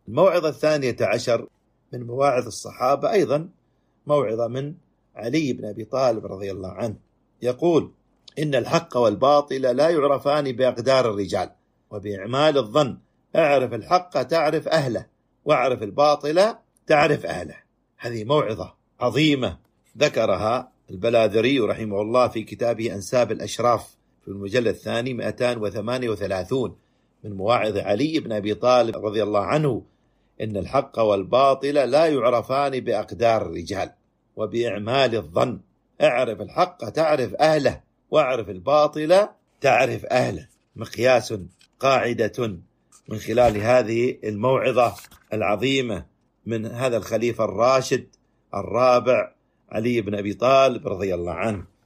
الموعظة 12 من مواعظ الصحابة أيضا موعظة من علي بن أبي طالب رضي الله عنه، يقول: إن الحق والباطل لا يعرفان بأقدار الرجال وبإعمال الظن، اعرف الحق تعرف أهله واعرف الباطل تعرف أهله. هذه موعظة عظيمة ذكرها البلاذري رحمه الله في كتابه أنساب الأشراف في المجلد الثاني 238 من مواعظ علي بن أبي طالب رضي الله عنه: إن الحق والباطل لا يعرفان بأقدار الرجال وبإعمال الظن، اعرف الحق تعرف أهله واعرف الباطل تعرف أهله. مقياس، قاعدة من خلال هذه الموعظة العظيمة من هذا الخليفة الراشد الرابع علي بن أبي طالب رضي الله عنه.